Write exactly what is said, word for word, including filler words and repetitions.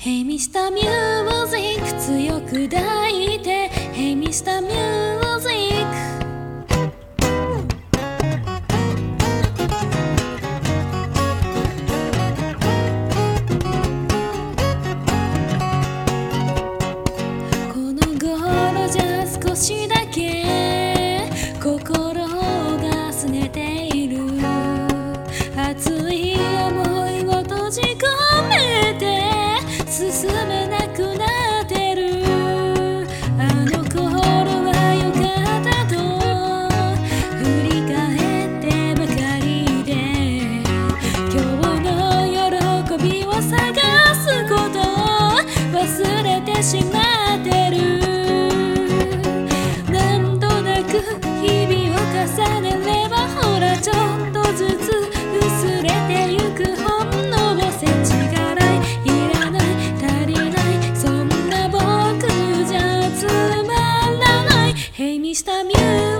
Hey Mister Music 強く抱いて Hey Mister Musicこの頃じゃ少しだけ心が拗ねている熱い思いを閉じ込めて進めなくなってるあの頃は良かったと振り返ってばかりで今日の喜びを探すことを忘れてしまってるなんとなく日々を重ねればほらちょっとずつ薄れてゆくほんのぼせちがらいHey Mister Music